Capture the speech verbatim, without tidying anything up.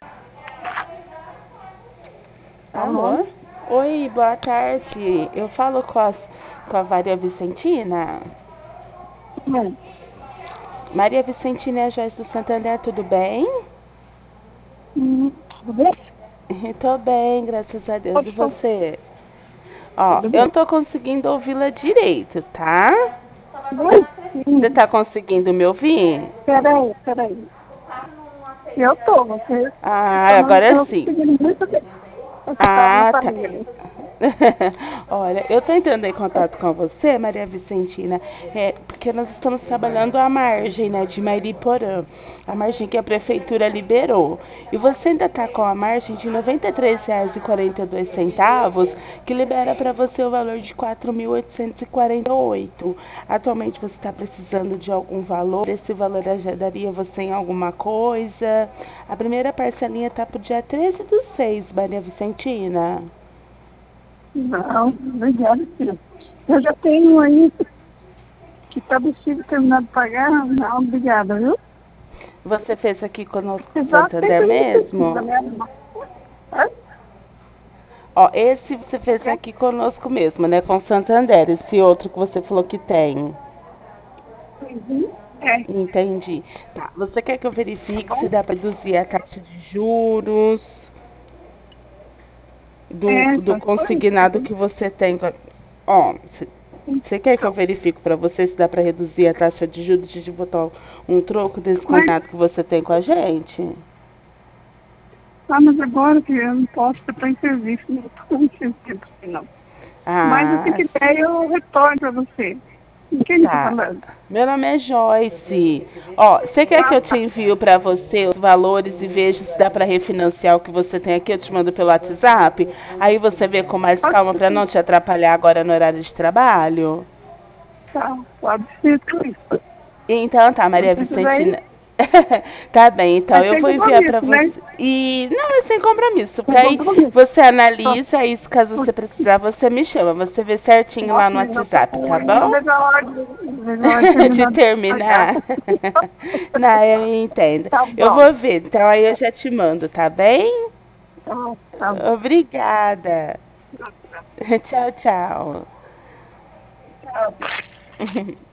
Alô? Alô? Oi, boa tarde. Eu falo com a, com a Maria Vicentina? Hum, Maria Vicentina é a Joyce do Santander, tudo bem? hum, tudo bem? Tô bem, graças a Deus. Pode E falar. você? Ó, Tudo eu bem. não tô conseguindo ouvi-la direito, tá? Oi? Você Hum, tá conseguindo me ouvir? peraí, peraí. Eu tô, você Ah, só não agora está sim. conseguindo muito bem. Você tá na Ah, tá. família. Olha, eu estou entrando em contato com você, Maria Vicentina, é, porque nós estamos trabalhando a margem, né, de Mariporã, a margem que a prefeitura liberou. E você ainda está com a margem de R$ noventa e três reais e quarenta e dois centavos, que libera para você o valor de quatro mil oitocentos e quarenta e oito. Atualmente você está precisando de algum valor? Esse valor ajudaria você em alguma coisa? A primeira parcelinha está para o dia treze do seis, Maria Vicentina. Não, obrigado, filho. Eu já tenho aí que está decidido terminar de pagar. Não, obrigada, viu? Você fez aqui conosco no Exato, Santander sempre me precisa, mesmo? né? É? Ó, esse você fez É? aqui conosco mesmo, né? Com o Santander. Esse outro que você falou que tem. Uhum. É, Entendi. Tá. Você quer que eu tá verifique se bom? dá para reduzir a taxa de juros do, É, do só por isso. consignado que você tem? com a- Ó, você você quer que eu Então, verifique para você se dá para reduzir a taxa de juros de botar um troco desse mas consignado que você tem com a gente? Ah, mas agora que eu não posso estar em serviço, não estou com esse tempo assim, não. Mas assim Ah, que der, eu retorno para você. Com quem está tá. falando? Meu nome é Joyce. Ó, você quer que Ah, eu te tá. envio para você os valores e veja se dá para refinanciar o que você tem aqui? Eu te mando pelo WhatsApp. Aí você vê com mais Pode calma para ser. não te atrapalhar agora no horário de trabalho. Tá, pode ser tudo isso. Então tá, Não Maria precisa aí. Vicentina. Tá bem, então É eu sem vou enviar para compromisso, você. né? E não, é sem compromisso, porque Sem aí compromisso. você Só, analisa e caso só, você precisar, você me chama. Você vê certinho lá nossa, no mas eu tô WhatsApp, com tá ainda, não bom? vejo a hora de, não vejo a hora de De terminar de pagar. terminar. Não, eu entendo. Tá Eu bom. vou ver, então aí eu já te mando, tá bem? Tá, tá bom. Obrigada. Tchau, tchau. Tchau.